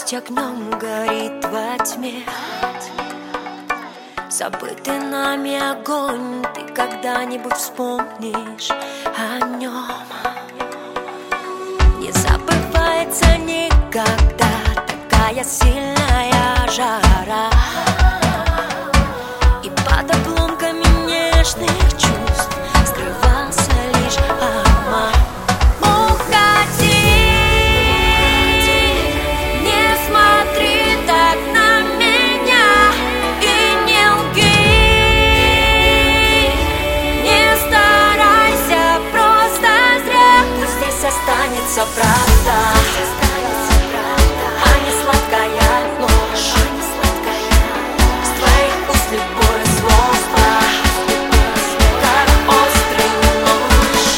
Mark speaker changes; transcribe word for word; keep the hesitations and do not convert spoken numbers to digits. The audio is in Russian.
Speaker 1: Пусть огнем горит во тьме забытый нами огонь, ты когда-нибудь вспомнишь о нем. Не забывается никогда такая сильная жара, и под обломками нежных чувств скрывался лишь обман. Правда, а не сладкая ложь. С твоих уст любое слово, как острый нож.